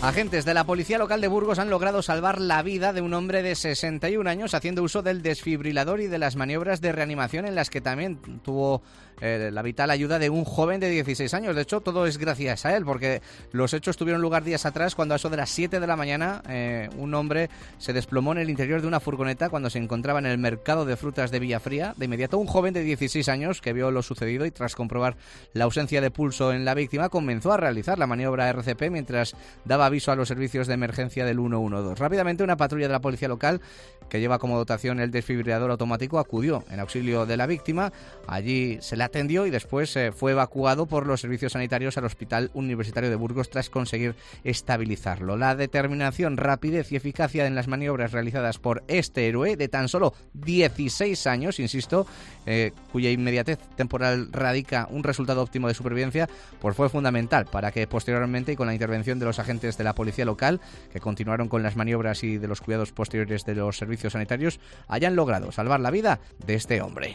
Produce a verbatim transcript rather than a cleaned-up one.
Agentes de la policía local de Burgos han logrado salvar la vida de un hombre de sesenta y un años haciendo uso del desfibrilador y de las maniobras de reanimación en las que también tuvo eh, la vital ayuda de un joven de dieciséis años. De hecho, todo es gracias a él, porque los hechos tuvieron lugar días atrás cuando a eso de las siete de la mañana eh, un hombre se desplomó en el interior de una furgoneta cuando se encontraba en el mercado de frutas de Villafría. De inmediato, un joven de dieciséis años que vio lo sucedido y tras comprobar la ausencia de pulso en la víctima comenzó a realizar la maniobra R C P mientras daba aviso a los servicios de emergencia del uno uno dos. Rápidamente, una patrulla de la policía local, que lleva como dotación el desfibrilador automático, acudió en auxilio de la víctima. Allí se le atendió y después eh, fue evacuado por los servicios sanitarios al Hospital Universitario de Burgos tras conseguir estabilizarlo. La determinación, rapidez y eficacia en las maniobras realizadas por este héroe de tan solo dieciséis años, insisto, eh, cuya inmediatez temporal radica un resultado óptimo de supervivencia, pues fue fundamental para que posteriormente, y con la intervención de los agentes de la policía local, que continuaron con las maniobras y de los cuidados posteriores de los servicios sanitarios, hayan logrado salvar la vida de este hombre.